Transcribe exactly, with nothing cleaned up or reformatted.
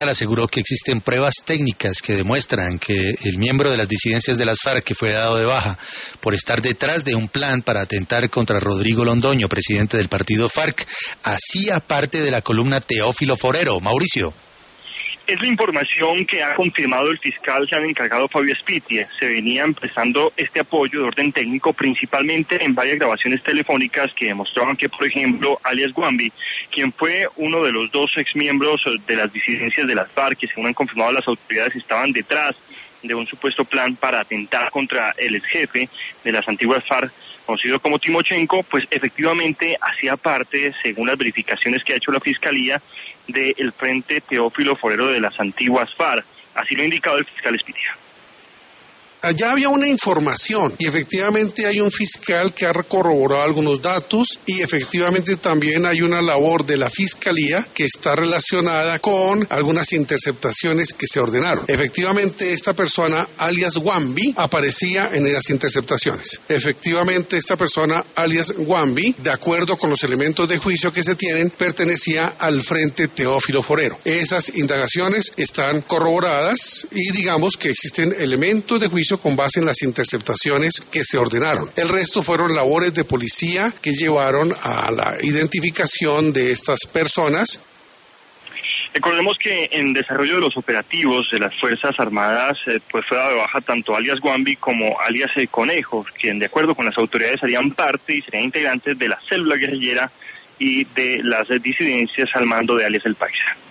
aseguró que existen pruebas técnicas que demuestran que el miembro de las disidencias de las FARC, que fue dado de baja por estar detrás de un plan para atentar contra Rodrigo Londoño, presidente del partido FARC, hacía parte de la columna Teófilo Forero. Mauricio. Es la información que ha confirmado el fiscal jefe encargado Fabio Spitie. Se venía prestando este apoyo de orden técnico principalmente en varias grabaciones telefónicas que demostraban que, por ejemplo, alias Guambi, quien fue uno de los dos exmiembros de las disidencias de las FARC, que según han confirmado las autoridades estaban detrás de un supuesto plan para atentar contra el ex jefe de las antiguas FARC, conocido como Timochenko, pues efectivamente hacía parte, según las verificaciones que ha hecho la Fiscalía, del Frente Teófilo Forero de las antiguas FARC. Así lo ha indicado el fiscal Spitie. Allá había una información y efectivamente hay un fiscal que ha corroborado algunos datos y efectivamente también hay una labor de la Fiscalía que está relacionada con algunas interceptaciones que se ordenaron. Efectivamente esta persona, alias Guambi, aparecía en esas interceptaciones. Efectivamente esta persona, alias Guambi, de acuerdo con los elementos de juicio que se tienen, pertenecía al Frente Teófilo Forero. Esas indagaciones están corroboradas y digamos que existen elementos de juicio con base en las interceptaciones que se ordenaron. El resto fueron labores de policía que llevaron a la identificación de estas personas. Recordemos que en desarrollo de los operativos de las Fuerzas Armadas, eh, pues fue dado de baja tanto alias Guambi como alias El Conejo, quien de acuerdo con las autoridades harían parte y serían integrantes de la célula guerrillera y de las disidencias al mando de alias El Paisa.